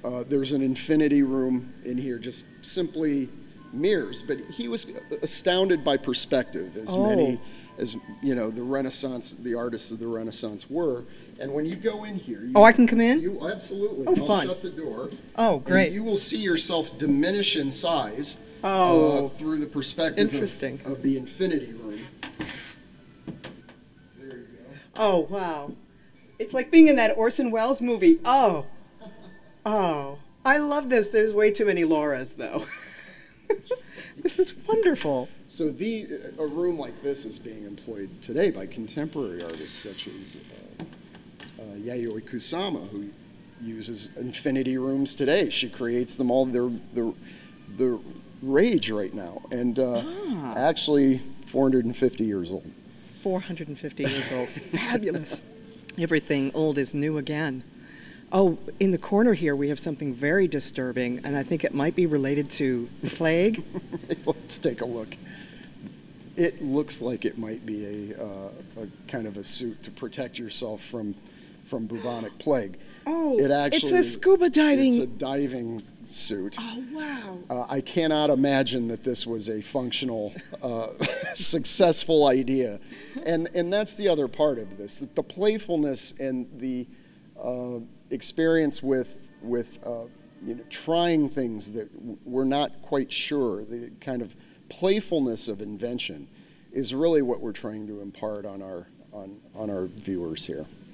There's an infinity room in here, just simply mirrors. But he was astounded by perspective, as many as the Renaissance, the artists of the Renaissance were. And when you go in here, I can come in? You absolutely. Oh, fun. I'll shut the door. Oh, great. And you will see yourself diminish in size through the perspective of the infinity room. There you go. Oh, wow. It's like being in that Orson Welles movie. Oh, I love this. There's way too many Lauras, though. This is wonderful. So a room like this is being employed today by contemporary artists such as Yayoi Kusama, who uses infinity rooms today. She creates them all. They're the rage right now, and actually 450 years old. 450 years old. Fabulous. Everything old is new again. Oh, in the corner here we have something very disturbing, and I think it might be related to plague. Let's take a look. It looks like it might be a kind of a suit to protect yourself from bubonic plague. Oh, it's a scuba diving. It's a diving suit. Oh, wow. I cannot imagine that this was a functional, successful idea. And that's the other part of this, that the playfulness and the experience with trying things that we're not quite sure, the kind of playfulness of invention is really what we're trying to impart on our viewers here.